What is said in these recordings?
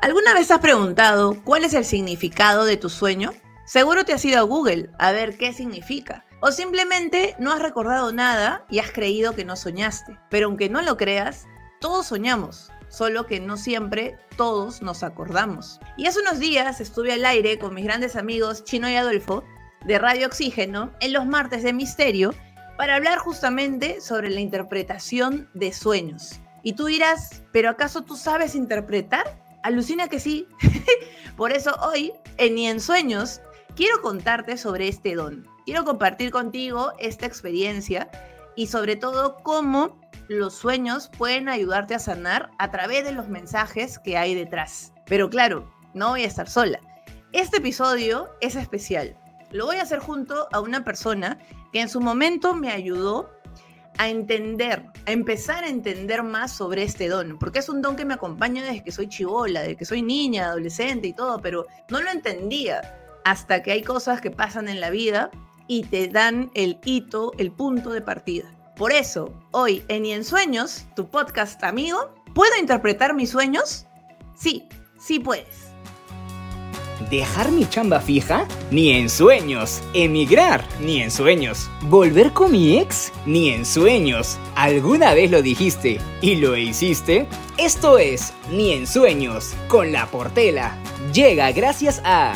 ¿Alguna vez has preguntado cuál es el significado de tu sueño? Seguro te has ido a Google a ver qué significa. O simplemente no has recordado nada y has creído que no soñaste. Pero aunque no lo creas, todos soñamos, solo que no siempre todos nos acordamos. Y hace unos días estuve al aire con mis grandes amigos Chino y Adolfo de Radio Oxígeno en los martes de Misterio para hablar justamente sobre la interpretación de sueños. Y tú dirás, ¿pero acaso tú sabes interpretar? Alucina que sí. Por eso hoy, en Ni en Sueños, quiero contarte sobre este don. Quiero compartir contigo esta experiencia y sobre todo cómo los sueños pueden ayudarte a sanar a través de los mensajes que hay detrás. Pero claro, no voy a estar sola. Este episodio es especial. Lo voy a hacer junto a una persona que en su momento me ayudó a entender, a empezar a entender más sobre este don, porque es un don que me acompaña desde que soy chibola, desde que soy niña, adolescente y todo, pero no lo entendía hasta que hay cosas que pasan en la vida y te dan el hito, el punto de partida. Por eso, hoy en Ni en Sueños, tu podcast amigo, ¿puedo interpretar mis sueños? Sí, sí puedes. ¿Dejar mi chamba fija? Ni en sueños. ¿Emigrar? Ni en sueños. ¿Volver con mi ex? Ni en sueños. ¿Alguna vez lo dijiste y lo hiciste? Esto es Ni en Sueños, con La Portela. Llega gracias a...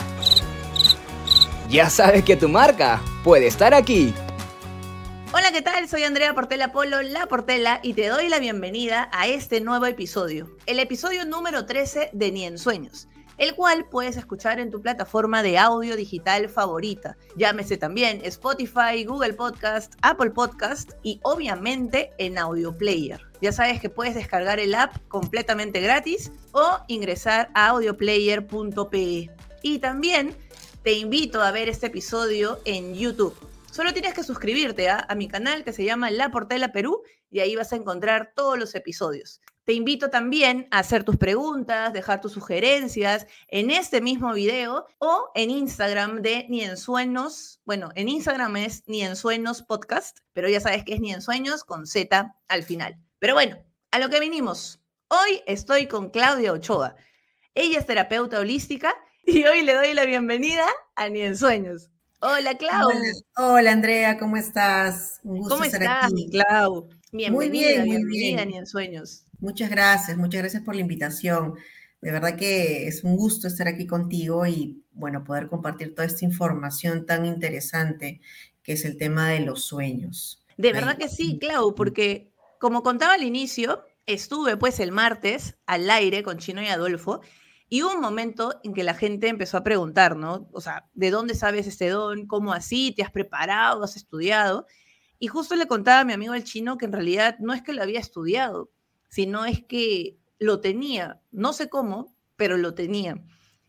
Ya sabes que tu marca puede estar aquí. Hola, ¿qué tal? Soy Andrea Portela Polo, La Portela, y te doy la bienvenida a este nuevo episodio. El episodio número 13 de Ni en Sueños, el cual puedes escuchar en tu plataforma de audio digital favorita. Llámese también Spotify, Google Podcast, Apple Podcast y obviamente en Audio Player. Ya sabes que puedes descargar el app completamente gratis o ingresar a audioplayer.pe. Y también te invito a ver este episodio en YouTube. Solo tienes que suscribirte a mi canal que se llama La Portela Perú y ahí vas a encontrar todos los episodios. Te invito también a hacer tus preguntas, dejar tus sugerencias en este mismo video o en Instagram de Ni en Sueños. Bueno, en Instagram es Ni en Sueños Podcast, pero ya sabes que es Ni en Sueños con Z al final. Pero bueno, a lo que vinimos. Hoy estoy con Claudia Ochoa. Ella es terapeuta holística y hoy le doy la bienvenida a Ni en Sueños. Hola, Clau. Hola, Andrea, ¿cómo estás? Un gusto ¿Cómo estar estás, aquí. Clau? Muy bien, muy Bienvenida a bien. Ni en Sueños. Muchas gracias por la invitación. De verdad que es un gusto estar aquí contigo y, bueno, poder compartir toda esta información tan interesante que es el tema de los sueños. De verdad que sí, Clau, porque como contaba al inicio, estuve pues el martes al aire con Chino y Adolfo y hubo un momento en que la gente empezó a preguntar, ¿no? O sea, ¿de dónde sabes este don? ¿Cómo así? ¿Te has preparado? ¿Has estudiado? Y justo le contaba a mi amigo el Chino que en realidad no es que lo había estudiado, sino es que lo tenía. No sé cómo, pero lo tenía.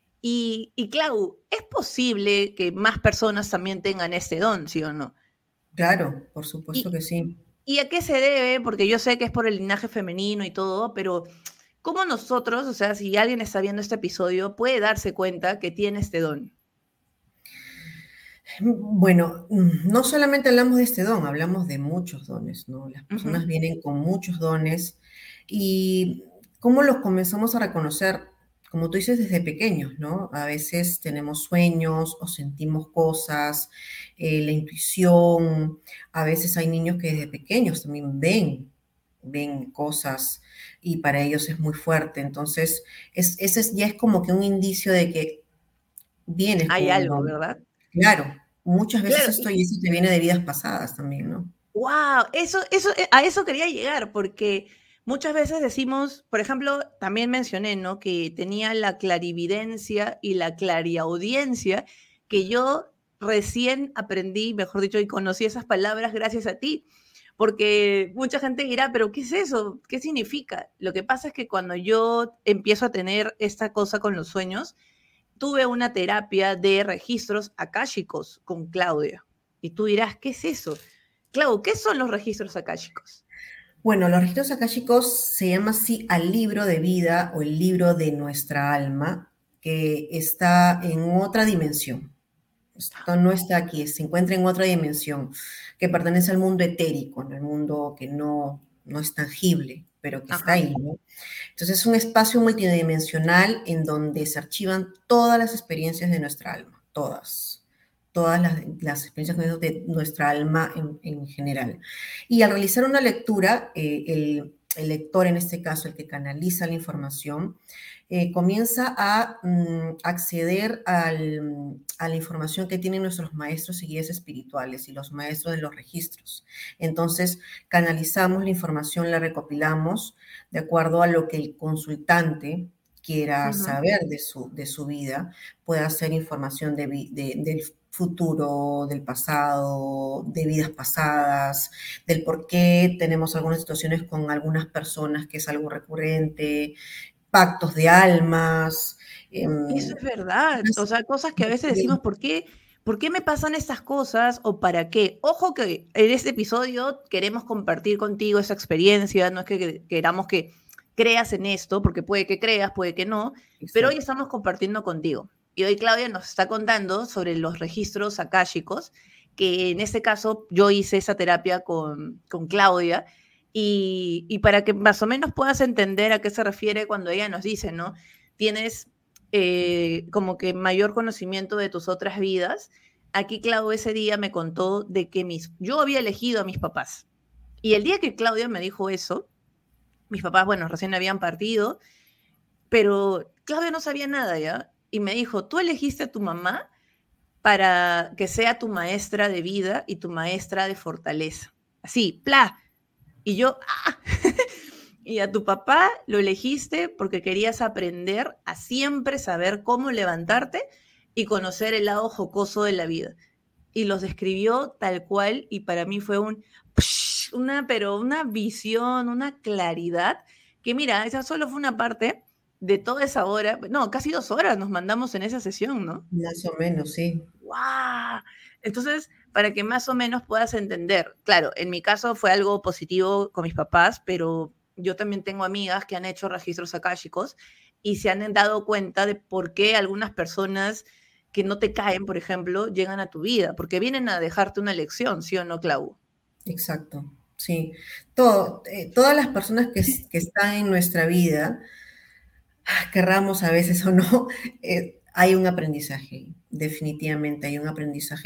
Y Clau, ¿es posible que más personas también tengan este don, sí o no? Claro, por supuesto Y, que sí. ¿Y a qué se debe? Porque yo sé que es por el linaje femenino y todo, pero ¿cómo nosotros, o sea, si alguien está viendo este episodio, puede darse cuenta que tiene este don? Bueno, no solamente hablamos de este don, hablamos de muchos dones, ¿no? Las personas vienen con muchos dones y cómo los comenzamos a reconocer, como tú dices, desde pequeños, ¿no? A veces tenemos sueños o sentimos cosas, la intuición, a veces hay niños que desde pequeños también ven cosas y para ellos es muy fuerte. Entonces, ya es como que un indicio de que vienes Hay con un algo, don. ¿verdad? Claro, muchas veces Claro, eso te viene de vidas pasadas también, ¿no? wow, a eso quería llegar, porque muchas veces decimos, por ejemplo, también mencioné, ¿no? Que tenía la clarividencia y la clariaudiencia, que yo recién aprendí, mejor dicho, y conocí esas palabras gracias a ti, porque mucha gente dirá, pero ¿qué es eso? ¿Qué significa? Lo que pasa es que cuando yo empiezo a tener esta cosa con los sueños, tuve una terapia de registros akáshicos con Claudia. Y tú dirás, ¿qué es eso? Clau, ¿qué son los registros akáshicos? Bueno, los registros akáshicos se llama así al libro de vida o el libro de nuestra alma, que está en otra dimensión. Esto no está aquí, se encuentra en otra dimensión, que pertenece al mundo etérico, en el mundo que no es tangible. pero que está Ajá. ahí, ¿no? Entonces es un espacio multidimensional en donde se archivan todas las experiencias de nuestra alma, todas las experiencias de nuestra alma en general. Y al realizar una lectura, el lector, en este caso, el que canaliza la información, comienza a acceder a la información que tienen nuestros maestros y guías espirituales y los maestros de los registros. Entonces, canalizamos la información, la recopilamos de acuerdo a lo que el consultante quiera Ujú. saber de su vida, puede hacer información del futuro, del pasado, de vidas pasadas, del por qué tenemos algunas situaciones con algunas personas que es algo recurrente, pactos de almas. Eso es verdad. O sea, cosas que a veces decimos, ¿por qué me pasan estas cosas o para qué? Ojo que en este episodio queremos compartir contigo esa experiencia, no es que queramos que creas en esto, porque puede que creas, puede que no, pero hoy Exacto. estamos compartiendo contigo. Y hoy Claudia nos está contando sobre los registros akáshicos, que en este caso yo hice esa terapia con Claudia, y para que más o menos puedas entender a qué se refiere cuando ella nos dice, ¿no? Tienes como que mayor conocimiento de tus otras vidas. Aquí Clau ese día me contó de que yo había elegido a mis papás. Y el día que Claudia me dijo eso, mis papás, bueno, recién habían partido, pero Claudia no sabía nada ya. Y me dijo, tú elegiste a tu mamá para que sea tu maestra de vida y tu maestra de fortaleza. Así, ¡pla! Y yo, ¡ah! Y a tu papá lo elegiste porque querías aprender a siempre saber cómo levantarte y conocer el lado jocoso de la vida. Y los describió tal cual y para mí fue pero una visión, una claridad que mira, esa solo fue una parte de toda esa hora, no, casi 2 horas nos mandamos en esa sesión, ¿no? Más o menos, sí. ¡Wow! Entonces, para que más o menos puedas entender, claro, en mi caso fue algo positivo con mis papás, pero yo también tengo amigas que han hecho registros akáshicos y se han dado cuenta de por qué algunas personas que no te caen, por ejemplo, llegan a tu vida, porque vienen a dejarte una lección, ¿sí o no, Clau? Exacto, sí. Todas las personas que están en nuestra vida, querramos a veces o no, hay un aprendizaje, definitivamente hay un aprendizaje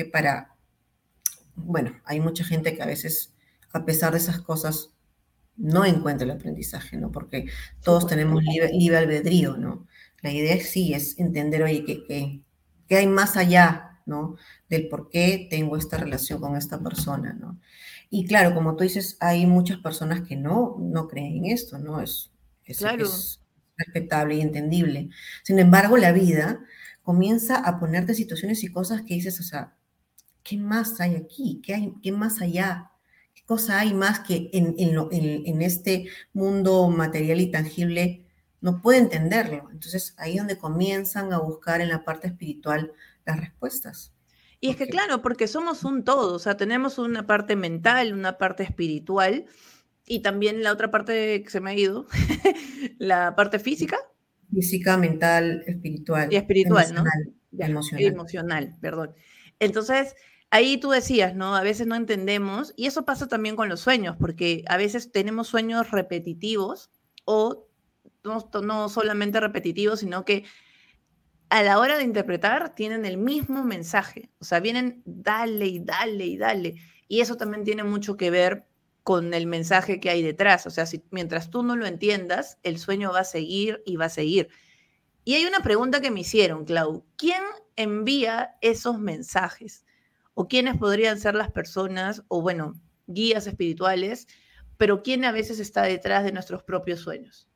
bueno, hay mucha gente que a veces, a pesar de esas cosas, no encuentra el aprendizaje, ¿no? Porque todos Súper. tenemos libre albedrío, ¿no? La idea sí es entender, oye, que hay más allá, ¿no? Del por qué tengo esta relación con esta persona, ¿no? Y claro, como tú dices, hay muchas personas que no creen en esto, ¿no? Claro. Es respetable y entendible. Sin embargo, la vida comienza a ponerte situaciones y cosas que dices, o sea, ¿qué más hay aquí? ¿Qué más allá? ¿Qué cosa hay más que en este mundo material y tangible no puede entenderlo? Entonces ahí es donde comienzan a buscar en la parte espiritual las respuestas. Y es que Porque, claro, porque somos un todo, o sea, tenemos una parte mental, una parte espiritual y también la otra parte que se me ha ido, la parte física física, mental, y espiritual, espiritual, ¿no? emocional, Ya, emocional. emocional, perdón. Entonces, ahí tú decías, ¿no? A veces no entendemos, y eso pasa también con los sueños, porque a veces tenemos sueños repetitivos o no solamente repetitivos, sino que a la hora de interpretar tienen el mismo mensaje, o sea, vienen dale y dale y dale, y eso también tiene mucho que ver con el mensaje que hay detrás, o sea, mientras tú no lo entiendas, el sueño va a seguir y va a seguir. Y hay una pregunta que me hicieron, Clau. ¿Quién envía esos mensajes? ¿O quiénes podrían ser las personas, o bueno, guías espirituales, pero quién a veces está detrás de nuestros propios sueños?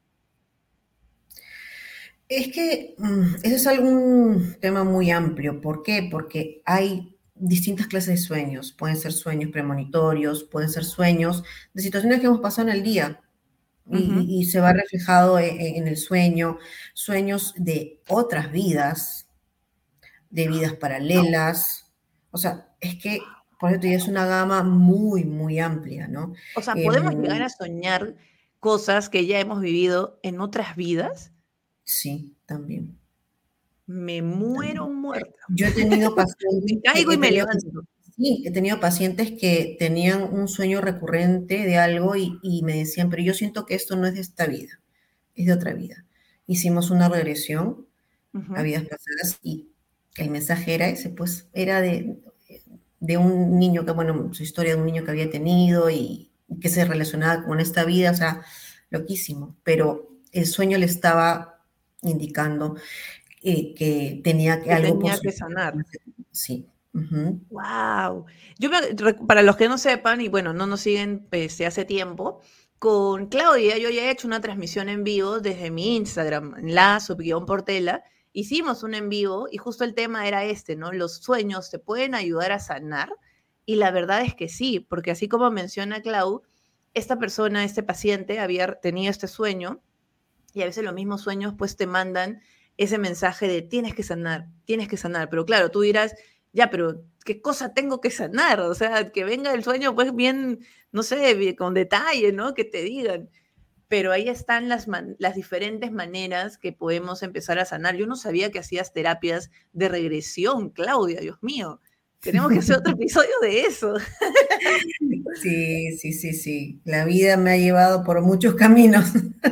Es que ese es algún tema muy amplio. ¿Por qué? Porque hay distintas clases de sueños. Pueden ser sueños premonitorios, pueden ser sueños de situaciones que hemos pasado en el día Ujú. y se va reflejado en el sueño, sueños de otras vidas, de vidas paralelas. O sea, es que, por eso te digo, es una gama muy, muy amplia, ¿no? O sea, ¿podemos llegar Em, a soñar cosas que ya hemos vivido en otras vidas? sí, también, Me muero también. muerta. Yo he tenido pacientes Me caigo y me levanto. Sí, he tenido pacientes que tenían un sueño recurrente de algo y me decían, pero yo siento que esto no es de esta vida, es de otra vida. Hicimos una regresión a Ujú. vidas pasadas y el mensaje era ese, pues era de un niño que, bueno, su historia de un niño que había tenido y que se relacionaba con esta vida, o sea, loquísimo, pero el sueño le estaba indicando que tenía Que algo tenía que positivo. sanar. Sí. Ujú. Wow. Para los que no sepan, y bueno, no nos siguen desde hace tiempo, con Claudia yo ya he hecho una transmisión en vivo desde mi Instagram, la_Portela. Hicimos un en vivo y justo el tema era este, ¿no? Los sueños te pueden ayudar a sanar. Y la verdad es que sí, porque así como menciona Clau, esta persona, este paciente, había tenido este sueño y a veces los mismos sueños pues te mandan ese mensaje de tienes que sanar, pero claro, tú dirás, ya, pero ¿qué cosa tengo que sanar? O sea, que venga el sueño pues bien, no sé, con detalle, ¿no? Que te digan. Pero ahí están las diferentes maneras que podemos empezar a sanar. Yo no sabía que hacías terapias de regresión, Claudia, Dios mío. Tenemos que hacer otro episodio de eso. Sí, sí, sí, sí. La vida me ha llevado por muchos caminos.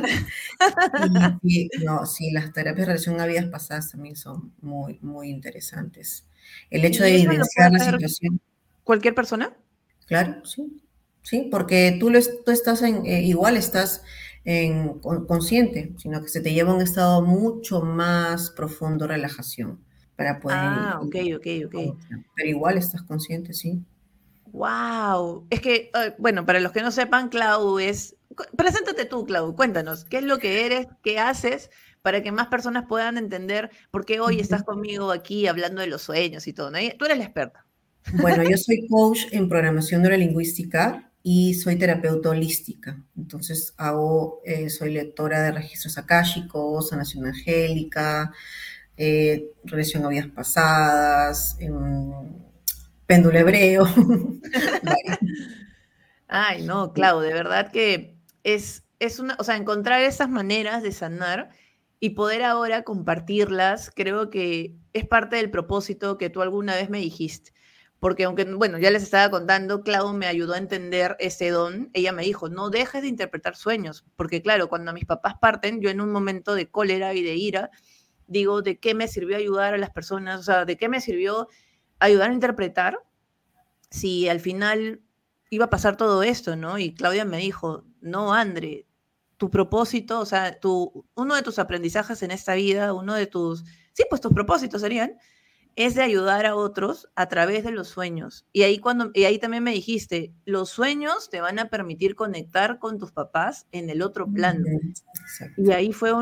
Y no, sí, las terapias de regresión a vidas pasadas también son muy, muy interesantes. El hecho de ¿Y eso lo puede vivenciar la hacer situación, cualquier persona? claro, sí, sí, porque tú estás igual estás consciente, sino que se te lleva a un estado mucho más profundo de relajación para poder Ah, ok, ok, ok. pero igual estás consciente, sí. Wow, es que, bueno, para los que no sepan, Clau es... Preséntate tú, Clau, cuéntanos, ¿qué es lo que eres, qué haces, para que más personas puedan entender por qué hoy estás Ujú. conmigo aquí hablando de los sueños y todo, ¿no? Tú eres la experta. Bueno, yo soy coach en programación neurolingüística y soy terapeuta holística. Entonces soy lectora de registros akáshicos, sanación angélica, regresión a vidas pasadas, péndulo hebreo. Varias. Ay, no, Clau, de verdad que es una, o sea, encontrar esas maneras de sanar y poder ahora compartirlas, creo que es parte del propósito que tú alguna vez me dijiste. Porque aunque, bueno, ya les estaba contando, Clau me ayudó a entender ese don. Ella me dijo, no dejes de interpretar sueños, porque claro, cuando mis papás parten, yo en un momento de cólera y de ira, digo, ¿de qué me sirvió ayudar a las personas? O sea, ¿de qué me sirvió ayudar a interpretar si al final iba a pasar todo esto, ¿no? Y Claudia me dijo, no, André, tu propósito, o sea, uno de tus aprendizajes en esta vida, uno de tus, sí, pues tus propósitos serían, es de ayudar a otros a través de los sueños. Y ahí también me dijiste, los sueños te van a permitir conectar con tus papás en el otro plano. Ujú. Y Exacto. ahí fue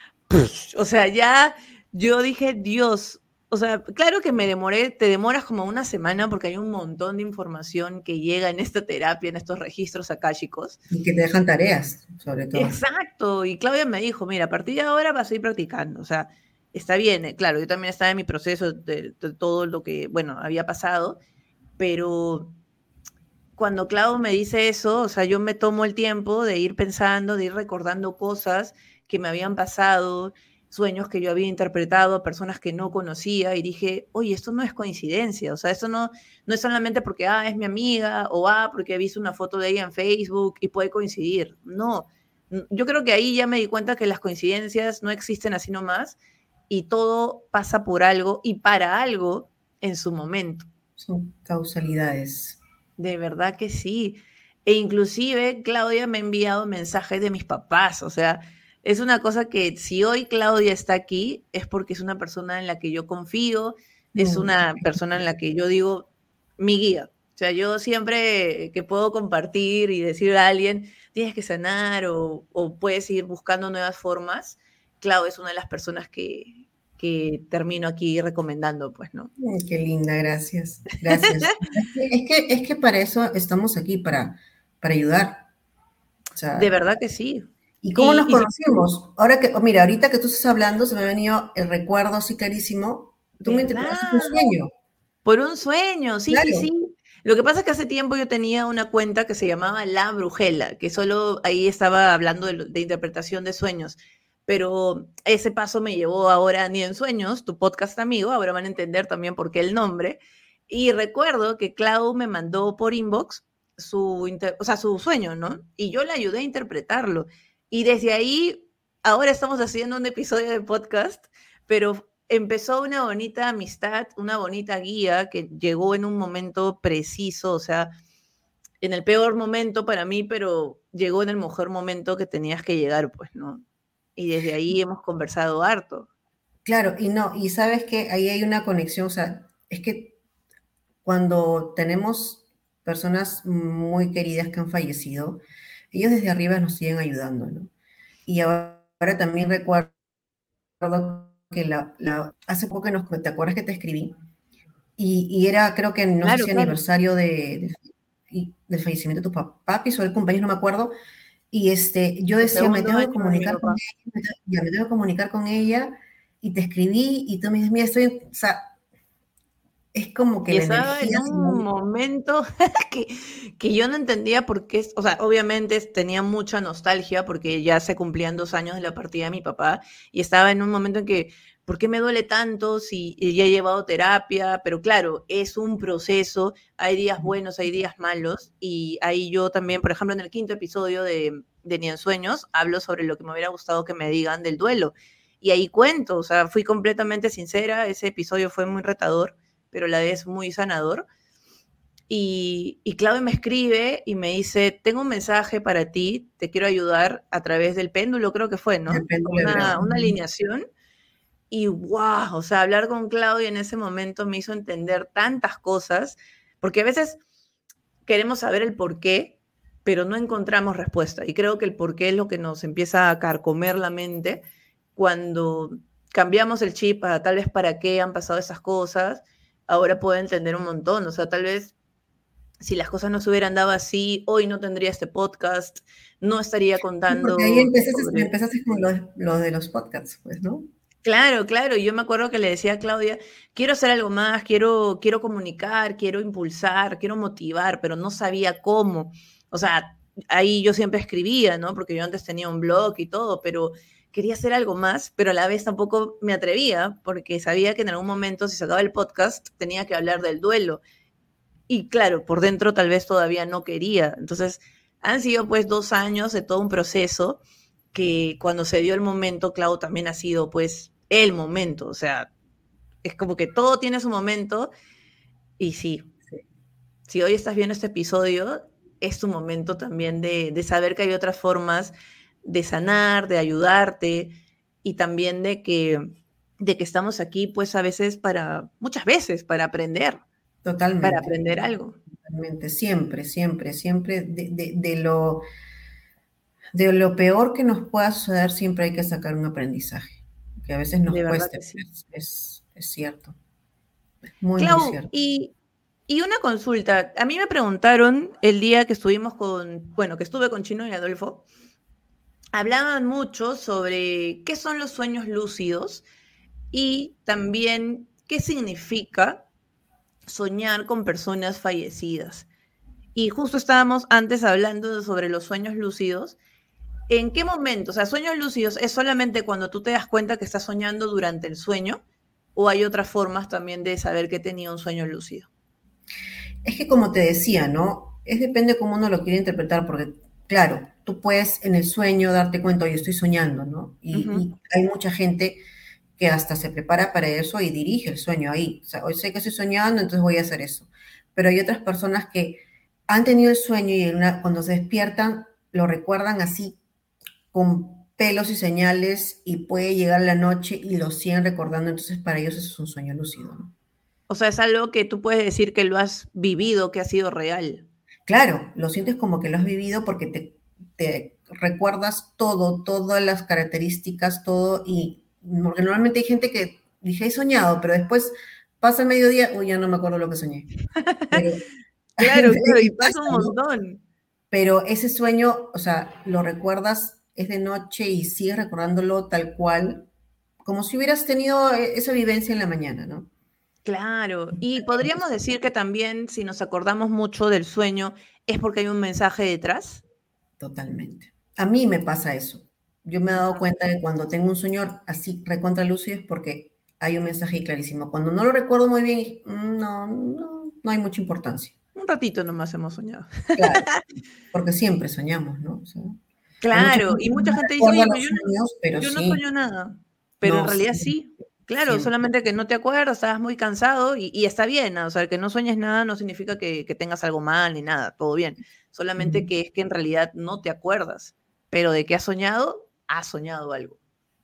o sea, ya yo dije, Dios, o sea, claro que me demoré, te demoras como una semana porque hay un montón de información que llega en esta terapia, en estos registros akáshicos. Y que te dejan tareas, sobre todo. Exacto, y Claudia me dijo, mira, a partir de ahora vas a ir practicando, o sea, está bien, claro, yo también estaba en mi proceso de todo lo que, bueno, había pasado, pero cuando Clau me dice eso, o sea, yo me tomo el tiempo de ir pensando, de ir recordando cosas que me habían pasado, sueños que yo había interpretado, personas que no conocía, y dije, oye, esto no es coincidencia, o sea, esto no es solamente porque, es mi amiga, o, porque he visto una foto de ella en Facebook y puede coincidir. No, yo creo que ahí ya me di cuenta que las coincidencias no existen así nomás, y todo pasa por algo y para algo en su momento. Son causalidades. De verdad que sí. E inclusive Claudia me ha enviado mensajes de mis papás. O sea, es una cosa que si hoy Claudia está aquí es porque es una persona en la que yo confío, es Mm. una persona en la que yo digo mi guía. O sea, yo siempre que puedo compartir y decirle a alguien, tienes que sanar o puedes ir buscando nuevas formas, Clau es una de las personas que termino aquí recomendando, pues, ¿no? Qué linda, gracias. Gracias. Es que para eso estamos aquí, para ayudar. O De sea, verdad que sí. ¿y cómo nos Y si conocimos? Ahora que, mira, ahorita que tú estás hablando, se me ha venido el recuerdo así clarísimo. Tú me interpretaste un ¿verdad? sueño. Por un sueño, sí, sí, Claro. sí. Lo que pasa es que hace tiempo yo tenía una cuenta que se llamaba La Brujela, que solo ahí estaba hablando de interpretación de sueños. Pero ese paso me llevó ahora a Ni en Sueños, tu podcast amigo, ahora van a entender también por qué el nombre. Y recuerdo que Clau me mandó por inbox su sueño, ¿no? Y yo le ayudé a interpretarlo. Y desde ahí, ahora estamos haciendo un episodio de podcast, pero empezó una bonita amistad, una bonita guía que llegó en un momento preciso, o sea, en el peor momento para mí, pero llegó en el mejor momento que tenías que llegar, pues, ¿no? Y desde ahí hemos conversado harto. Claro, y no, y sabes que ahí hay una conexión, o sea, es que cuando tenemos personas muy queridas que han fallecido, ellos desde arriba nos siguen ayudando, ¿no? Y ahora también recuerdo que hace poco ¿te acuerdas que te escribí? Y era, creo que, no sé Claro, si claro. aniversario del fallecimiento de tu papá, o el cumpleaños, no me acuerdo, y yo El decía, me segundo tengo que año de mi comunicar con papá. ella, me tengo que comunicar con ella, y te escribí, y tú me dices, mira, o sea, es como que Y la estaba energía en un momento que, que yo no entendía por qué, o sea, obviamente tenía mucha nostalgia porque ya se cumplían 2 años de la partida de mi papá y estaba en un momento en que, ¿por qué me duele tanto si ya he llevado terapia? Pero claro, es un proceso, hay días buenos, hay días malos y ahí yo también, por ejemplo, en el quinto episodio de Ni en Sueños, hablo sobre lo que me hubiera gustado que me digan del duelo. Y ahí cuento, o sea, fui completamente sincera, ese episodio fue muy retador pero a la vez muy sanador. Y Claudia me escribe y me dice, tengo un mensaje para ti, te quiero ayudar a través del péndulo, creo que fue, ¿no? del péndulo hebreo. Una alineación. Y wow, o sea, hablar con Claudia en ese momento me hizo entender tantas cosas, porque a veces queremos saber el por qué, pero no encontramos respuesta. Y creo que el por qué es lo que nos empieza a carcomer la mente cuando cambiamos el chip a tal vez para qué han pasado esas cosas, ahora puedo entender un montón. O sea, tal vez si las cosas no se hubieran dado así, hoy no tendría este podcast, no estaría Sí, porque ahí contando sobre... empezaste con lo de los podcasts, pues, ¿no? Claro, claro. Y yo me acuerdo que le decía a Claudia, quiero hacer algo más, quiero comunicar, quiero impulsar, quiero motivar, pero no sabía cómo. O sea, ahí yo siempre escribía, ¿no? Porque yo antes tenía un blog y todo, pero quería hacer algo más, pero a la vez tampoco me atrevía, porque sabía que en algún momento, si sacaba el podcast, tenía que hablar del duelo. Y claro, por dentro tal vez todavía no quería. Entonces, han sido pues 2 años de todo un proceso que cuando se dio el momento, Clau, también ha sido pues el momento. O sea, es como que todo tiene su momento y sí, si hoy estás viendo este episodio, es tu momento también de saber que hay otras formas de sanar, de ayudarte y también de que estamos aquí pues a veces muchas veces para Totalmente, aprender algo. totalmente, siempre, siempre, siempre, de lo peor que nos pueda suceder, siempre hay que sacar un aprendizaje, que a veces nos De verdad cueste, que sí. es cierto, es muy, muy Clau, cierto. y una consulta. A mí me preguntaron el día que que estuve con Chino y Adolfo, hablaban mucho sobre qué son los sueños lúcidos y también qué significa soñar con personas fallecidas. Y justo estábamos antes hablando sobre los sueños lúcidos. ¿En qué momento? O sea, sueños lúcidos es solamente cuando tú te das cuenta que estás soñando durante el sueño o hay otras formas también de saber que tenía un sueño lúcido. Es que como te decía, ¿no? Es depende cómo uno lo quiere interpretar, porque claro, tú puedes en el sueño darte cuenta, oye, estoy soñando, ¿no? Y hay mucha gente que hasta se prepara para eso y dirige el sueño ahí. O sea, hoy sé que estoy soñando, entonces voy a hacer eso. Pero hay otras personas que han tenido el sueño y cuando se despiertan lo recuerdan así con pelos y señales y puede llegar la noche y lo siguen recordando, entonces para ellos eso es un sueño lúcido, ¿no? O sea, es algo que tú puedes decir que lo has vivido, que ha sido real. Claro, lo sientes como que lo has vivido porque te recuerdas todo, todas las características, todo, y porque normalmente hay gente que dije, he soñado, pero después pasa el mediodía, uy, ya no me acuerdo lo que soñé. Pero, Claro, claro, y y pasa un pasa, ¿no? montón. Pero ese sueño, o sea, lo recuerdas, es de noche y sigues recordándolo tal cual, como si hubieras tenido esa vivencia en la mañana, ¿no? Claro, y podríamos decir que también si nos acordamos mucho del sueño es porque hay un mensaje detrás. Totalmente. A mí me pasa eso. Yo me he dado cuenta que cuando tengo un sueño así recontra lúcido es porque hay un mensaje clarísimo. Cuando no lo recuerdo muy bien, no, no, no hay mucha importancia. Un ratito nomás hemos soñado. Claro, porque siempre soñamos, ¿no? O sea, hay mucha Claro, gente y que mucha no gente dice, recuerda oye, pero los sueños, pero yo no sí, sueño nada. Pero en no, realidad siempre, sí. Claro, siempre. solamente que no te acuerdas, estabas muy cansado y está bien, ¿no? O sea, que no sueñes nada no significa que tengas algo mal ni nada, todo bien. Solamente Ujú. que es que en realidad no te acuerdas. Pero de que has soñado algo.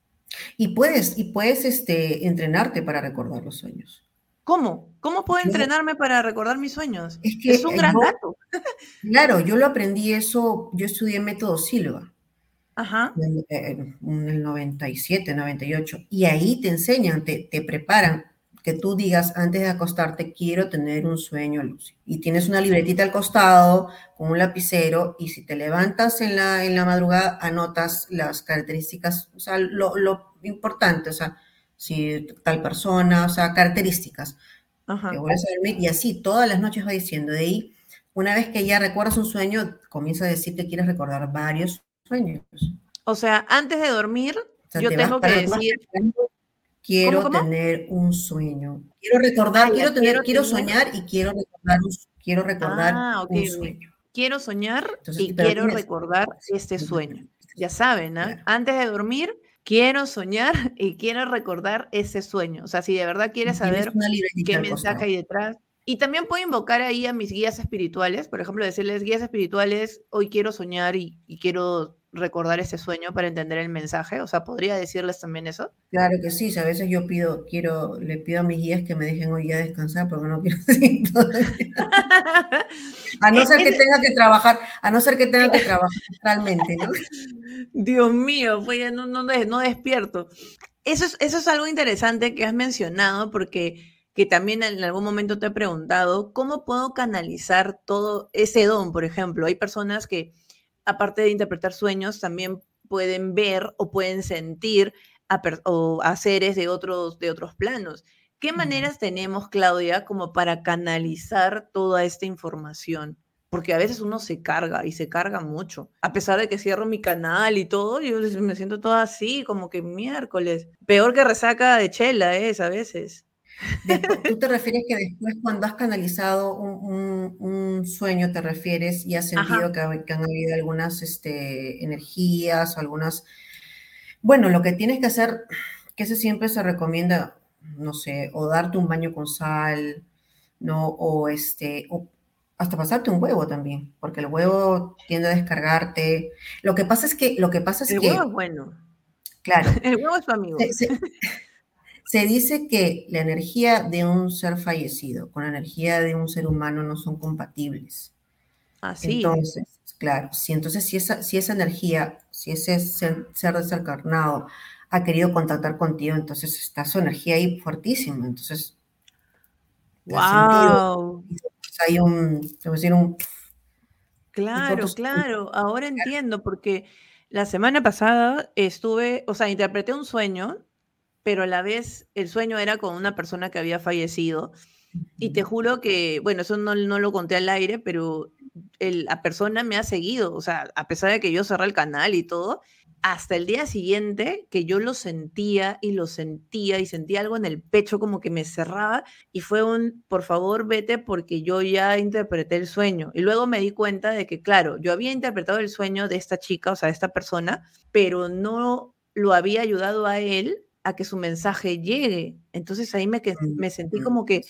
Y puedes entrenarte para recordar los sueños. ¿Cómo? ¿Cómo puedo Yo, entrenarme para recordar mis sueños? es Es que un gran yo, dato. claro, yo lo aprendí eso, yo estudié método Silva. Ajá. En el 97, 98, y ahí te enseñan, te preparan, que tú digas antes de acostarte, quiero tener un sueño lúcido. Y tienes una libretita al costado con un lapicero, y si te levantas en la madrugada, anotas las características, o sea, lo importante, o sea, si tal persona, o sea, características. Te Ajá. vuelves a dormir y así todas las noches va diciendo. De ahí, una vez que ya recuerdas un sueño, comienza a decir que quieres recordar varios sueños. O sea, antes de dormir, O sea, yo te vas tengo que parando, tú vas decir, pensando, ¿cómo, quiero cómo? tener un sueño. Quiero recordar, Ah, ya, quiero quiero tener. soñar y quiero recordar Ah, ok, un ok. sueño. Quiero soñar Entonces, y pero quiero tienes, recordar sí, este sueño. Ya saben, ¿ah? claro. Antes de dormir, quiero soñar y quiero recordar ese sueño. O sea, si de verdad quieres Y tienes saber una qué libretita al mensaje costado. hay detrás. Y también puedo invocar ahí a mis guías espirituales, por ejemplo, decirles, guías espirituales, hoy quiero soñar y quiero recordar ese sueño para entender el mensaje. O sea, podría decirles también eso. Claro que sí, si a veces yo le pido a mis guías que me dejen hoy ya descansar porque no quiero seguir todo el día. A no ser que Ese, tenga que trabajar, a no ser que tenga que trabajar realmente, ¿no? Dios mío, pues ya no despierto. Eso es algo interesante que has mencionado porque que también en algún momento te he preguntado, ¿cómo puedo canalizar todo ese don, por ejemplo? Hay personas que, aparte de interpretar sueños, también pueden ver o pueden sentir a seres de otros planos. ¿Qué Mm. maneras tenemos, Claudia, como para canalizar toda esta información? Porque a veces uno se carga y se carga mucho. A pesar de que cierro mi canal y todo, yo me siento toda así, como que miércoles. Peor que resaca de chela es a veces. Después, ¿tú te refieres que después cuando has canalizado un sueño, te refieres y has Ajá, sentido que han habido algunas energías o algunas... Bueno, lo que tienes que hacer, que eso siempre se recomienda, no sé, o darte un baño con sal, ¿no? O hasta pasarte un huevo también, porque el huevo tiende a descargarte. Lo que pasa es el huevo es que, bueno. claro, El huevo es tu amigo. se, se- se dice que la energía de un ser fallecido con la energía de un ser humano no son compatibles. Así. Entonces, claro, si esa energía, si ese ser desencarnado ha querido contactar contigo, entonces está su energía ahí fuertísima. Entonces, te has sentido, Wow. entonces hay te voy a decir, un Claro, cortocircuito. claro. Ahora entiendo, porque la semana pasada estuve, o sea, interpreté un sueño, pero a la vez el sueño era con una persona que había fallecido. Y te juro que, bueno, eso no lo conté al aire, pero la persona me ha seguido, o sea, a pesar de que yo cerré el canal y todo, hasta el día siguiente que yo lo sentía y sentía algo en el pecho como que me cerraba y fue un, por favor, vete porque yo ya interpreté el sueño. Y luego me di cuenta de que, claro, yo había interpretado el sueño de esta chica, o sea, de esta persona, pero no lo había ayudado a él a que su mensaje llegue. Entonces ahí me sentí como que,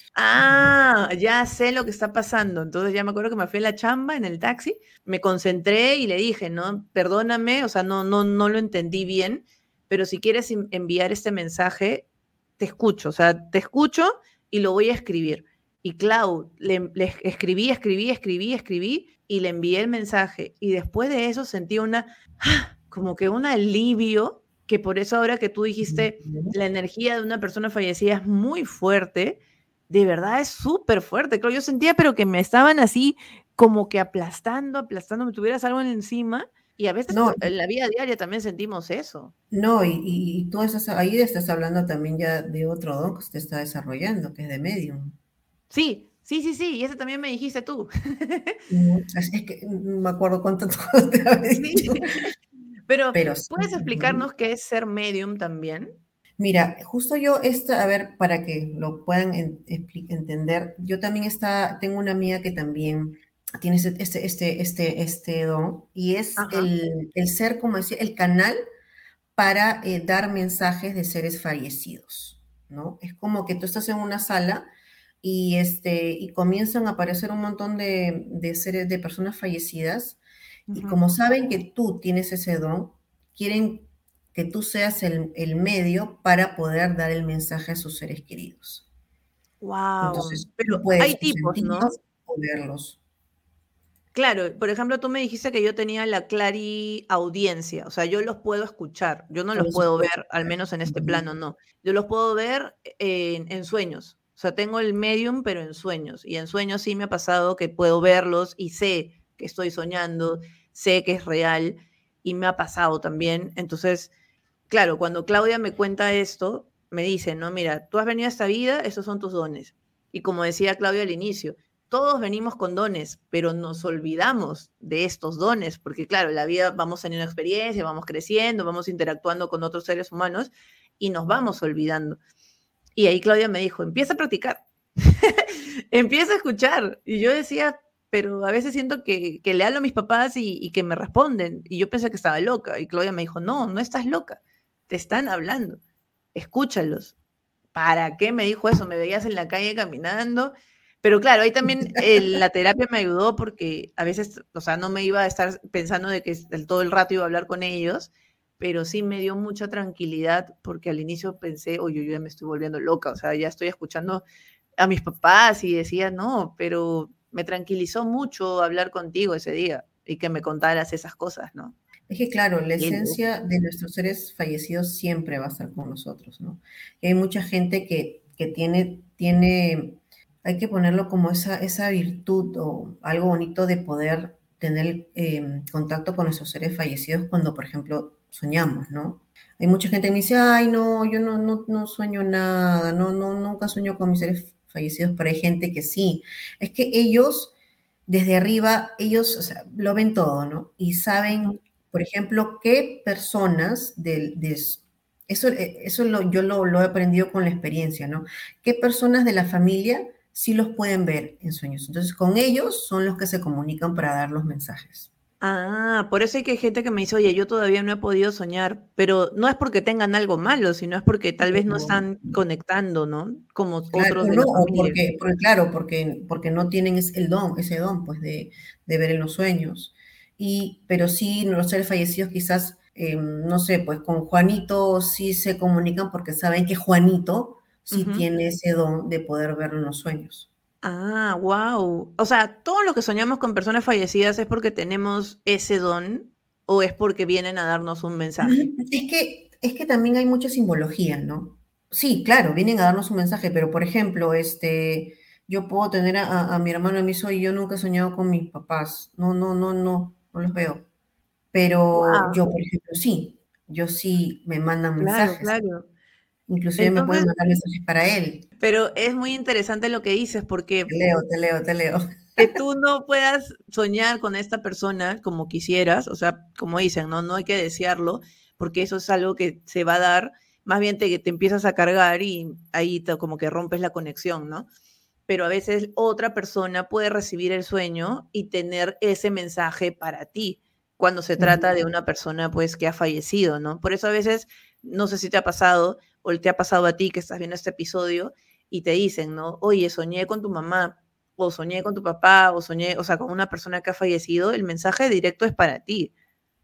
ya sé lo que está pasando. Entonces ya me acuerdo que me fui a la chamba en el taxi, me concentré y le dije, no, perdóname, o sea, no lo entendí bien, pero si quieres enviar este mensaje, te escucho, o sea, te escucho y lo voy a escribir. Y Clau, le escribí y le envié el mensaje. Y después de eso sentí como que un alivio, que por eso ahora que tú dijiste, la energía de una persona fallecida es muy fuerte, de verdad es súper fuerte. Creo yo sentía, pero que me estaban así como que aplastando, me tuvieras algo encima. Y a veces No, en la vida diaria también sentimos eso. no, y tú ahí estás hablando también ya de otro don que usted está desarrollando, que es de medium. Sí, y ese también me dijiste tú. Es que no me acuerdo cuánto cosas te había Sí. dicho, Pero, pero sí. ¿puedes Ujú. explicarnos qué es ser medium también? Mira, justo yo, a ver, para que lo puedan entender, yo también tengo una amiga que también tiene este don y es Ajá. el ser, como decía, el canal para dar mensajes de seres fallecidos, ¿no? Es como que tú estás en una sala y comienzan a aparecer un montón de seres, de personas fallecidas, y como saben que tú tienes ese don, quieren que tú seas el medio para poder dar el mensaje a sus seres queridos. Wow. Entonces, tú Pero puedes hay o tipos, ¿no? sentirlos o verlos. Claro, por ejemplo, tú me dijiste que yo tenía la clariaudiencia, o sea, yo los puedo escuchar, yo no Tú los los puedo puedes ver, al ver. menos en este Ujú. plano, no. Yo los puedo ver en sueños, o sea, tengo el medium, pero en sueños, y en sueños sí me ha pasado que puedo verlos y sé que estoy soñando, sé que es real, y me ha pasado también. Entonces, claro, cuando Claudia me cuenta esto, me dice, no, mira, tú has venido a esta vida, esos son tus dones. Y como decía Claudia al inicio, todos venimos con dones, pero nos olvidamos de estos dones, porque claro, en la vida vamos teniendo experiencia, vamos creciendo, vamos interactuando con otros seres humanos y nos vamos olvidando. Y ahí Claudia me dijo, empieza a practicar, empieza a escuchar. Y yo decía, pero a veces siento que le hablo a mis papás y que me responden. Y yo pensé que estaba loca. Y Claudia me dijo, no, no estás loca, te están hablando, escúchalos. ¿Para qué me dijo eso? Me veías en la calle caminando. Pero claro, ahí también la terapia me ayudó porque a veces, o sea, no me iba a estar pensando de que todo el rato iba a hablar con ellos, pero sí me dio mucha tranquilidad porque al inicio pensé, oye, yo ya me estoy volviendo loca, o sea, ya estoy escuchando a mis papás y decía, no, pero me tranquilizó mucho hablar contigo ese día y que me contaras esas cosas, ¿no? Es que claro, la Qué loco. esencia de nuestros seres fallecidos siempre va a estar con nosotros, ¿no? Y hay mucha gente que tiene, hay que ponerlo como esa virtud o algo bonito de poder tener contacto con nuestros seres fallecidos cuando, por ejemplo, soñamos, ¿no? Hay mucha gente que me dice, ay, no, yo no sueño nada, nunca sueño con mis seres fallecidos, pero hay gente que sí. Es que ellos desde arriba, ellos, o sea, lo ven todo, ¿no? Y saben, por ejemplo, qué personas eso lo he aprendido con la experiencia, ¿no? ¿Qué personas de la familia sí los pueden ver en sueños? Entonces, con ellos son los que se comunican para dar los mensajes. Ah, por eso hay que gente que me dice, oye, yo todavía no he podido soñar, pero no es porque tengan algo malo, sino es porque tal vez no No, están conectando, ¿no? Como claro, otros o de no, la o familia. claro, porque no tienen ese don, pues, de ver en los sueños. Pero sí, los seres fallecidos quizás, no sé, pues con Juanito sí se comunican porque saben que Juanito sí Ujú. tiene ese don de poder verlo en los sueños. Ah, wow. O sea, todo lo que soñamos con personas fallecidas es porque tenemos ese don o es porque vienen a darnos un mensaje. Es que también hay mucha simbología, ¿no? Sí, claro, vienen a darnos un mensaje, pero por ejemplo, yo puedo tener a mi hermano y me dice, "Oye, yo nunca he soñado con mis papás, no los veo. Pero Wow, yo, por ejemplo, sí, yo sí me mandan claro, mensajes, claro. inclusive me pueden Entonces, mandar mensajes para él. pero es muy interesante lo que dices porque Te leo. que tú no puedas soñar con esta persona como quisieras, o sea, como dicen, no, no hay que desearlo, porque eso es algo que se va a dar, más bien te empiezas a cargar y ahí como que rompes la conexión, ¿no? Pero a veces otra persona puede recibir el sueño y tener ese mensaje para ti cuando se trata de Ujú. una persona pues que ha fallecido, ¿no? Por eso a veces, no sé si te ha pasado o te ha pasado a ti que estás viendo este episodio y te dicen, ¿no? Oye, soñé con tu mamá o soñé con tu papá o soñé, o sea, con una persona que ha fallecido, el mensaje directo es para ti.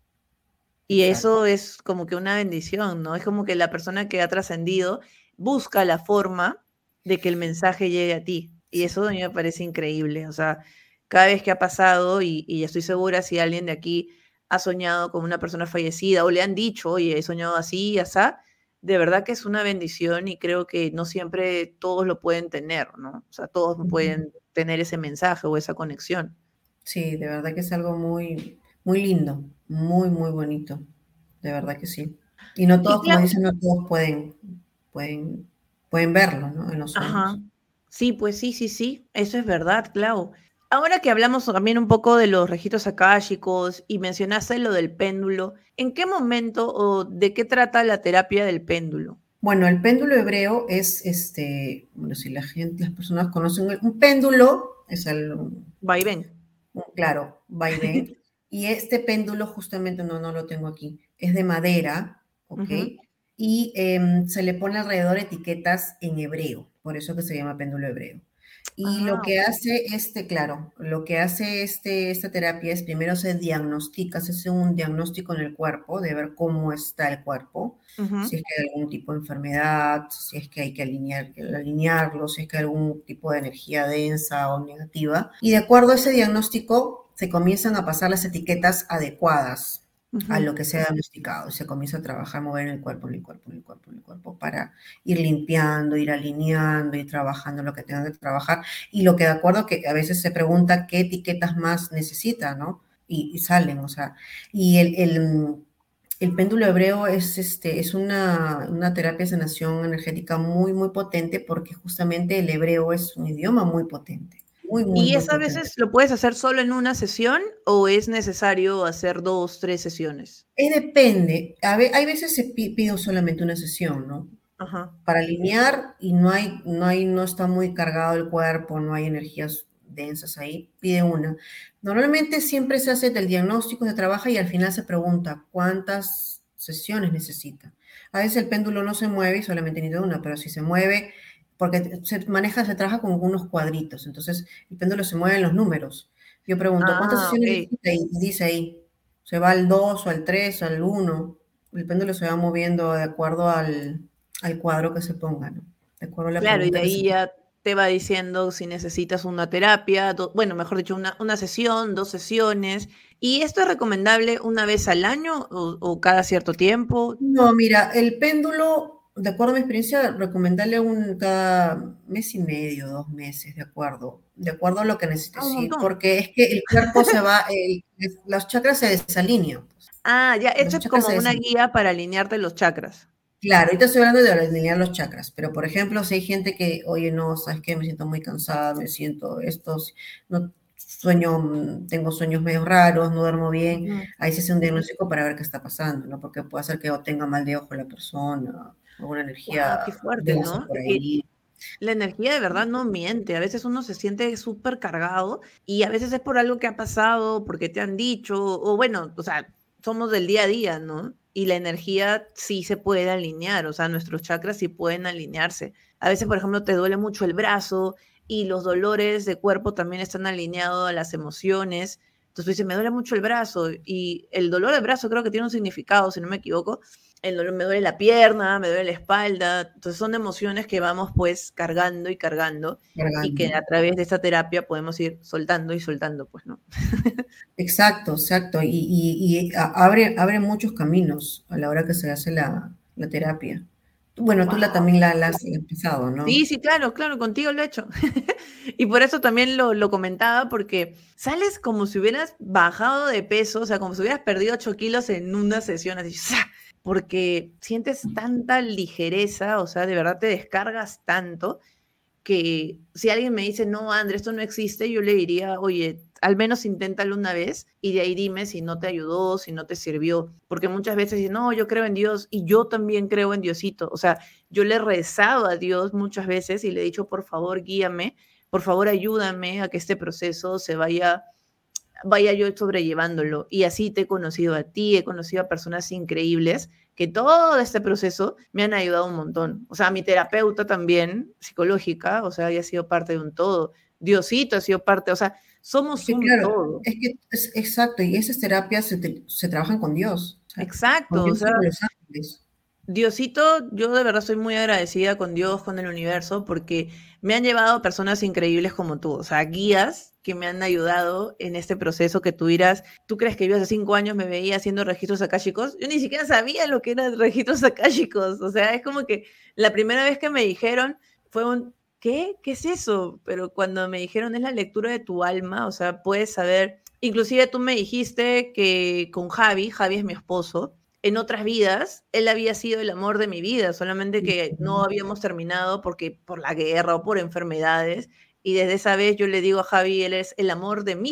Y Exacto. eso es como que una bendición, ¿no? Es como que la persona que ha trascendido busca la forma de que el mensaje llegue a ti. Y eso a mí me parece increíble. O sea, cada vez que ha pasado, y estoy segura si alguien de aquí ha soñado con una persona fallecida o le han dicho, oye, he soñado así, así, de verdad que es una bendición y creo que no siempre todos lo pueden tener, ¿no? O sea, todos Ujú. pueden tener ese mensaje o esa conexión. Sí, de verdad que es algo muy, muy lindo, muy, muy bonito, de verdad que sí. Y no Y todos, como claro, dicen, no todos pueden, pueden verlo, ¿no? En los ajá. sueños. Sí, pues sí, sí, sí, eso es verdad, claro. Ahora que hablamos también un poco de los registros akáshicos y mencionaste lo del péndulo, ¿en qué momento o de qué trata la terapia del péndulo? Bueno, el péndulo hebreo es, bueno, si las personas conocen, un péndulo es Va y ven. claro, va y ven, y este péndulo justamente, no lo tengo aquí, es de madera, ¿ok? Ujú. Y se le pone alrededor etiquetas en hebreo, por eso que se llama péndulo hebreo. Y lo Ah, que ok. hace claro, lo que hace esta terapia es primero se diagnostica, se hace un diagnóstico en el cuerpo, de ver cómo está el cuerpo, Ujú. si es que hay algún tipo de enfermedad, si es que hay que alinearlo, si es que hay algún tipo de energía densa o negativa. Y de acuerdo a ese diagnóstico, se comienzan a pasar las etiquetas adecuadas a Ujú. lo que se ha diagnosticado. Y se comienza a trabajar, mover en el cuerpo, en el cuerpo, en el cuerpo, en el cuerpo, para ir limpiando, ir alineando, ir trabajando lo que tengan que trabajar. Y lo que de acuerdo que a veces se pregunta qué etiquetas más necesita, ¿no? Y salen, o sea, y el péndulo hebreo es una terapia de sanación energética muy, muy potente porque justamente el hebreo es un idioma muy potente, muy, muy, ¿Y muy eso a potente. veces lo puedes hacer solo en una sesión o es necesario hacer 2, 3 sesiones? Depende, hay veces se pido solamente una sesión, ¿no? Ajá. Para alinear y no está muy cargado el cuerpo, no hay energías densas ahí, pide una. Normalmente siempre se hace el diagnóstico, se trabaja y al final se pregunta cuántas sesiones necesita. A veces el péndulo no se mueve y solamente necesita una, pero si se mueve, porque se trabaja con unos cuadritos, entonces el péndulo se mueve en los números. Yo pregunto, ¿cuántas Ah, sesiones ok. necesita? Y dice ahí, se va al 2 o al 3 al uno. El péndulo se va moviendo de acuerdo al cuadro que se ponga, ¿no? De acuerdo a la Claro, y de pregunta que se ahí ya te va diciendo si necesitas una terapia, bueno, mejor dicho, una sesión, 2 sesiones. ¿Y esto es recomendable una vez al año o cada cierto tiempo? No, mira, el péndulo, de acuerdo a mi experiencia, recomendarle cada mes y medio, 2 meses, de acuerdo a lo que Ah, necesites, un sí, montón. porque es que el cuerpo los chakras se desalinean, pues, Ah, ya, esto los es chakras como se una desalinean. guía para alinearte los chakras. Claro, ahorita estoy hablando de alinear los chakras, pero por ejemplo, si hay gente que, oye, no, ¿sabes qué? Me siento muy cansada, me siento no tengo sueños medio raros, no duermo bien, Ujú. ahí se hace un diagnóstico para ver qué está pasando, ¿no? Porque puede ser que o tenga mal de ojo la persona, alguna energía Guau, qué fuerte, densa ¿no? por Es que ahí. la energía de verdad no miente. A veces uno se siente súper cargado y a veces es por algo que ha pasado, porque te han dicho, o bueno, o sea, somos del día a día, ¿no? Y la energía sí se puede alinear, o sea, nuestros chakras sí pueden alinearse. A veces, por ejemplo, te duele mucho el brazo y los dolores de cuerpo también están alineados a las emociones. Entonces tú dices, me duele mucho el brazo y el dolor del brazo creo que tiene un significado, si no me equivoco, el dolor, me duele la pierna, me duele la espalda. Entonces son emociones que vamos pues cargando y cargando y que Cargando. a través de esta terapia podemos ir soltando y soltando, pues, ¿no? Exacto, exacto. Abre muchos caminos a la hora que se hace la terapia. Bueno, Wow. también la has empezado, Sí, ¿no? sí, claro, claro, contigo lo he hecho. Y por eso también lo comentaba, porque sales como si hubieras bajado de peso, o sea, como si hubieras perdido 8 kilos en una sesión, así, ¡za! Porque sientes tanta ligereza, o sea, de verdad te descargas tanto que si alguien me dice, no, André, esto no existe, yo le diría, oye, al menos inténtalo una vez y de ahí dime si no te ayudó, si no te sirvió. Porque muchas veces dicen, no, yo creo en Dios y yo también creo en Diosito. O sea, yo le he rezado a Dios muchas veces y le he dicho, por favor, guíame, por favor, ayúdame a que este proceso se vaya yo sobrellevándolo. Y así te he conocido a ti, he conocido a personas increíbles que todo este proceso me han ayudado un montón. O sea, mi terapeuta también, psicológica, o sea, ella ha sido parte de un todo. Diosito ha sido parte, o sea, Es somos que un claro, todo. es que es exacto, y esas terapias se trabajan con Dios, o sea, con Exacto, o Dios y sea, con los ángeles. Diosito, yo de verdad soy muy agradecida con Dios, con el universo, porque me han llevado personas increíbles como tú, o sea, guías que me han ayudado en este proceso que tú dirás, ¿tú crees que yo hace 5 años me veía haciendo registros akáshicos? Yo ni siquiera sabía lo que eran registros akáshicos, o sea, es como que la primera vez que me dijeron fue un, ¿qué? ¿Qué es eso? Pero cuando me dijeron es la lectura de tu alma, o sea, puedes saber, inclusive tú me dijiste que con Javi es mi esposo, en otras vidas, él había sido el amor de mi vida, solamente que no habíamos terminado porque por la guerra o por enfermedades. Y desde esa vez yo le digo a Javi, él es el amor de mis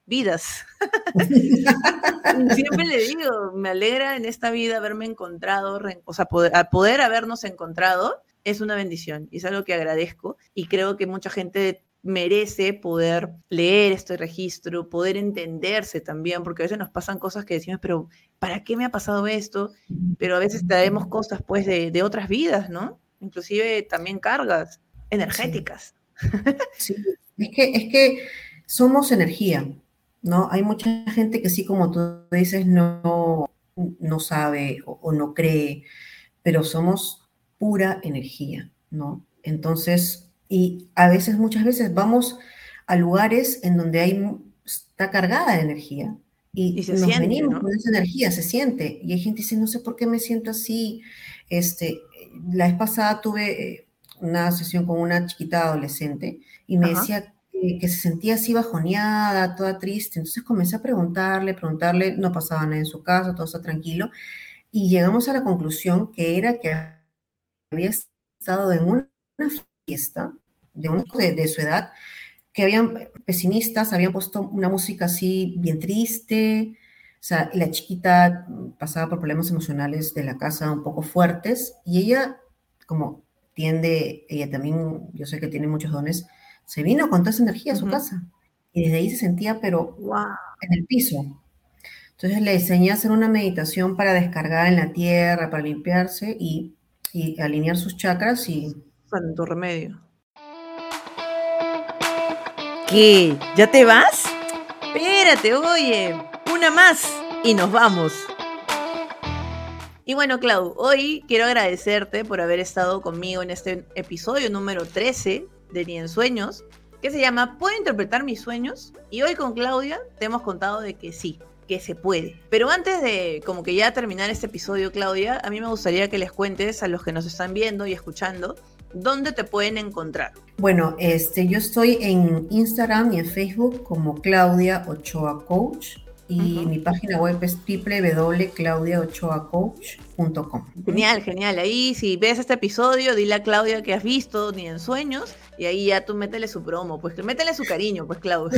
vidas. Siempre le digo, me alegra en esta vida haberme encontrado, o sea, poder habernos encontrado es una bendición y es algo que agradezco y creo que mucha gente merece poder leer este registro, poder entenderse también, porque a veces nos pasan cosas que decimos, pero ¿para qué me ha pasado esto? Pero a veces traemos cosas pues de otras vidas, ¿no? Inclusive también cargas energéticas. Sí, es que somos energía, ¿no? Hay mucha gente que sí, como tú dices, no sabe o no cree, pero somos pura energía, ¿no? Entonces, y a veces, muchas veces vamos a lugares en donde está cargada de energía Y y se nos siente, venimos ¿no? con esa energía, se siente. Y hay gente que dice, no sé por qué me siento así. La vez pasada tuve una sesión con una chiquita adolescente y me Ajá. decía que se sentía así bajoneada, toda triste. Entonces comencé a preguntarle, no pasaba nada en su casa, todo está tranquilo. Y llegamos a la conclusión que era que había estado en una fiesta de unos de su edad, que habían pesimistas, habían puesto una música así bien triste, o sea, la chiquita pasaba por problemas emocionales de la casa un poco fuertes, y ella, como ella también, yo sé que tiene muchos dones, se vino con toda esa energía a su casa, y desde ahí se sentía, pero Wow. en el piso. Entonces le enseñé a hacer una meditación para descargar en la tierra, para limpiarse y alinear sus chakras y... Santo remedio. ¿Qué? ¿Ya te vas? Espérate, oye, una más y nos vamos. Y bueno, Clau, hoy quiero agradecerte por haber estado conmigo en este episodio número 13 de Ni en Sueños, que se llama ¿Puedo interpretar mis sueños? Y hoy con Claudia te hemos contado de que sí, que se puede. Pero antes de como que ya terminar este episodio, Claudia, a mí me gustaría que les cuentes a los que nos están viendo y escuchando dónde te pueden encontrar. Bueno, yo estoy en Instagram y en Facebook como Claudia Ochoa Coach y mi página web es www.claudiaochoacoach.com. Genial, genial. Ahí si ves este episodio, dile a Claudia que has visto Ni en Sueños y ahí ya tú métele su promo, pues métele su cariño, pues Claudia.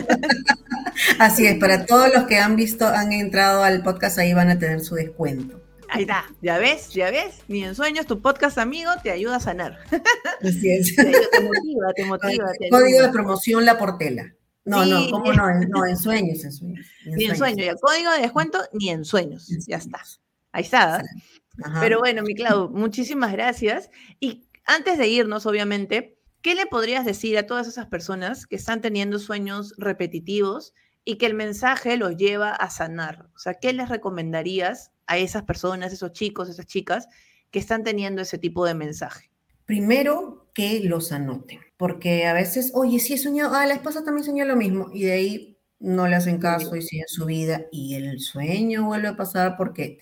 Así es, para todos los que han entrado al podcast, ahí van a tener su descuento. Ahí está, ya ves, Ni en Sueños, tu podcast amigo te ayuda a sanar. Así es. Te motiva, te Código ayuda. de promoción La Portela. No, Sí, ¿cómo no? No, en sueños, en sueños. Ni en Sueños, ya código de descuento, Ni en Sueños, En ya está. sueños. Ahí está. Ajá. Pero bueno, mi Clau, muchísimas gracias. Y antes de irnos, obviamente, ¿qué le podrías decir a todas esas personas que están teniendo sueños repetitivos y que el mensaje los lleva a sanar? O sea, ¿qué les recomendarías a esas personas, esos chicos, esas chicas que están teniendo ese tipo de mensaje? Primero, que los anoten, porque a veces, oye, sí he soñado, la esposa también soñó lo mismo, y de ahí no le hacen caso y siguen su vida, y el sueño vuelve a pasar porque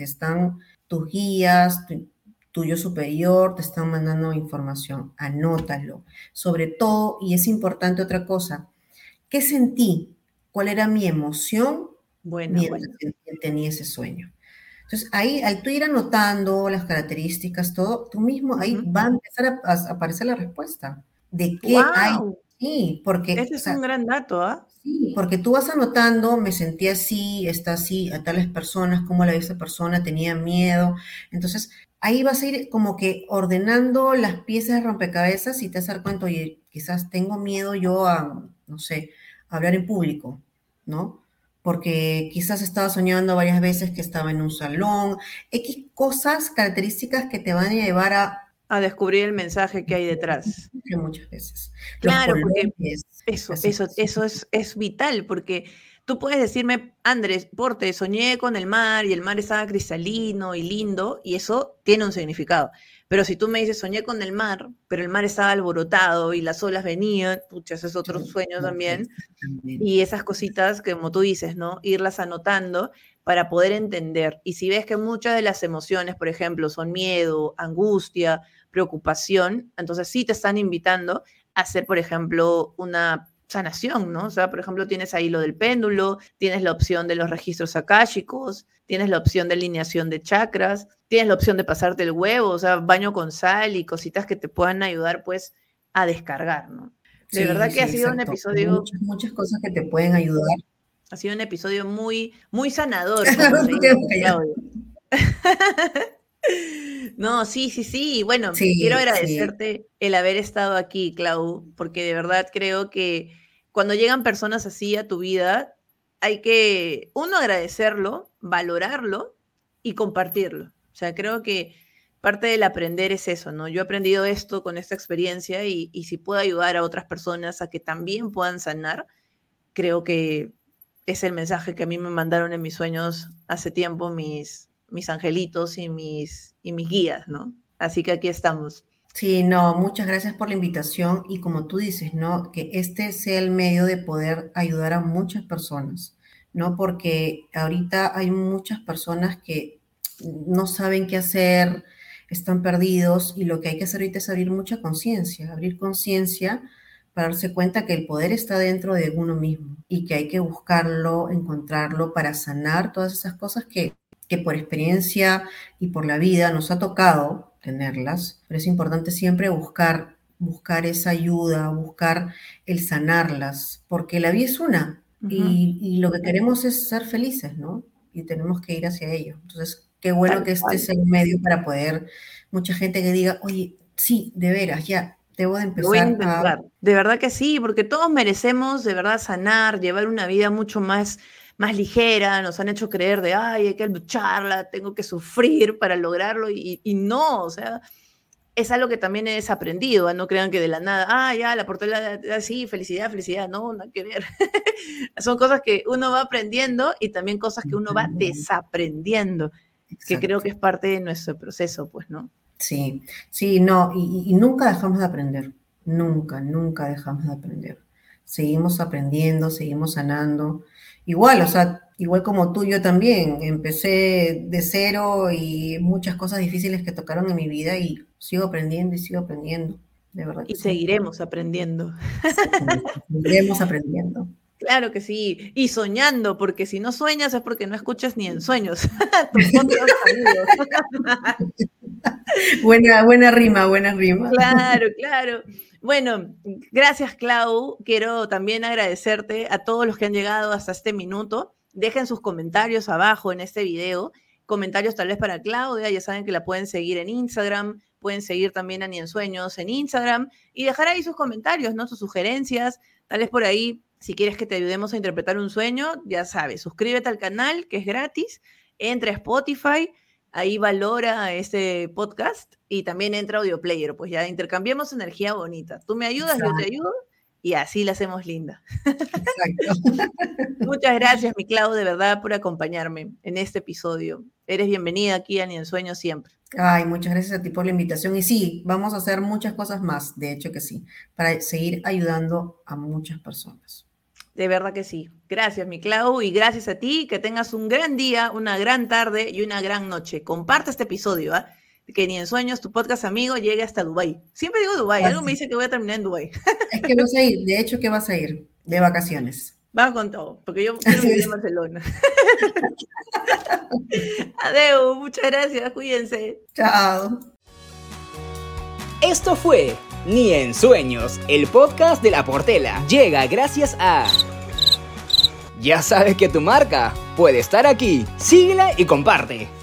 tus guías, tu yo superior, te están mandando información, anótalo. Sobre todo, y es importante otra cosa, ¿qué sentí? ¿Cuál era mi emoción mientras tenía ese sueño? Entonces, ahí, al tú ir anotando las características, todo, tú mismo, ahí va a empezar a aparecer la respuesta de qué hay. ¡Wow! Sí, porque, Ese o es sea, un gran dato, ¿ah? sí, porque tú vas anotando, me sentí así, está así, a tales personas, cómo la vi esa persona, tenía miedo. Entonces, ahí vas a ir como que ordenando las piezas de rompecabezas y te vas a dar cuenta, oye, quizás tengo miedo yo a, no sé, a hablar en público, ¿no? Porque quizás estaba soñando varias veces que estaba en un salón, X cosas, características que te van a llevar A descubrir el mensaje que hay detrás. muchas veces. Los Claro, porque colores. eso es vital, porque tú puedes decirme, Andrés, Porte, soñé con el mar y el mar estaba cristalino y lindo, y eso tiene un significado. Pero si tú me dices, soñé con el mar, pero el mar estaba alborotado y las olas venían, pucha, ese es otro sueño también. Y esas cositas que, como tú dices, ¿no? Irlas anotando para poder entender. Y si ves que muchas de las emociones, por ejemplo, son miedo, angustia, preocupación, entonces sí te están invitando a hacer, por ejemplo, una sanación, ¿no? O sea, por ejemplo, tienes ahí lo del péndulo, tienes la opción de los registros akáshicos, tienes la opción de alineación de chakras, tienes la opción de pasarte el huevo, o sea, baño con sal y cositas que te puedan ayudar, pues, a descargar, ¿no? De verdad que ha sido un exacto. episodio... Muchas cosas que te pueden ayudar. Ha sido un episodio muy, muy sanador. No, sí. Bueno, Sí, quiero agradecerte el haber estado aquí, Clau, porque de verdad creo que cuando llegan personas así a tu vida, hay que, uno, agradecerlo, valorarlo y compartirlo. O sea, creo que parte del aprender es eso, ¿no? Yo he aprendido esto con esta experiencia y si puedo ayudar a otras personas a que también puedan sanar, creo que es el mensaje que a mí me mandaron en mis sueños hace tiempo mis angelitos y mis guías, ¿no? Así que aquí estamos. Sí, no, muchas gracias por la invitación y como tú dices, ¿no? Que este sea el medio de poder ayudar a muchas personas, ¿no? Porque ahorita hay muchas personas que no saben qué hacer, están perdidos y lo que hay que hacer ahorita es abrir conciencia para darse cuenta que el poder está dentro de uno mismo y que hay que buscarlo, encontrarlo para sanar todas esas cosas que por experiencia y por la vida nos ha tocado tenerlas, pero es importante siempre buscar esa ayuda, buscar el sanarlas, porque la vida es una y lo que queremos es ser felices, ¿no? Y tenemos que ir hacia ello. Entonces, qué bueno que este es el medio para poder, mucha gente que diga, oye, sí, de veras, ya, debo de empezar voy a intentar. De verdad que sí, porque todos merecemos de verdad sanar, llevar una vida mucho más ligera, nos han hecho creer de, ay, hay que lucharla, tengo que sufrir para lograrlo, y no, o sea, es algo que también he desaprendido, ¿eh? No crean que de la nada, ya, la portela, sí, felicidad, no, nada que ver. Son cosas que uno va aprendiendo y también cosas que uno va desaprendiendo, que creo que es parte de nuestro proceso, pues, ¿no? Sí, no, y nunca dejamos de aprender, nunca dejamos de aprender. Seguimos aprendiendo, seguimos sanando. Igual, o sea, igual como tú, yo también empecé de cero y muchas cosas difíciles que tocaron en mi vida y sigo aprendiendo, de verdad. Y seguiremos aprendiendo. Seguiremos aprendiendo. Claro que sí, y soñando, porque si no sueñas es porque no escuchas ni en sueños. Buena rima. Claro. Bueno, gracias, Clau. Quiero también agradecerte a todos los que han llegado hasta este minuto. Dejen sus comentarios abajo en este video. Comentarios tal vez para Claudia. Ya saben que la pueden seguir en Instagram. Pueden seguir también a Ni en Sueños en Instagram. Y dejar ahí sus comentarios, ¿no? Sus sugerencias. Tal vez por ahí, si quieres que te ayudemos a interpretar un sueño, ya sabes, suscríbete al canal, que es gratis. Entra a Spotify. Ahí valora este podcast y también entra Audio Player, pues ya intercambiemos energía bonita. Tú me ayudas, Exacto. Yo te ayudo y así la hacemos linda. Exacto. Muchas gracias, mi Clau, de verdad, por acompañarme en este episodio. Eres bienvenida aquí a Ni en Sueños siempre. Ay, muchas gracias a ti por la invitación. Y sí, vamos a hacer muchas cosas más, de hecho que sí, para seguir ayudando a muchas personas. De verdad que sí. Gracias, mi Clau, y gracias a ti. Que tengas un gran día, una gran tarde y una gran noche. Comparte este episodio, ¿eh? Que Ni en Sueños, tu podcast amigo, llegue hasta Dubái. Siempre digo Dubái. Algo me dice que voy a terminar en Dubái. Es que vas a ir, de hecho que vas a ir de vacaciones. Vamos con todo, porque yo quiero vivir en Barcelona. Adeu, muchas gracias, cuídense. Chao. Esto fue Ni en Sueños, el podcast de La Portela. Llega gracias a... Ya sabes que tu marca puede estar aquí. Síguela y comparte.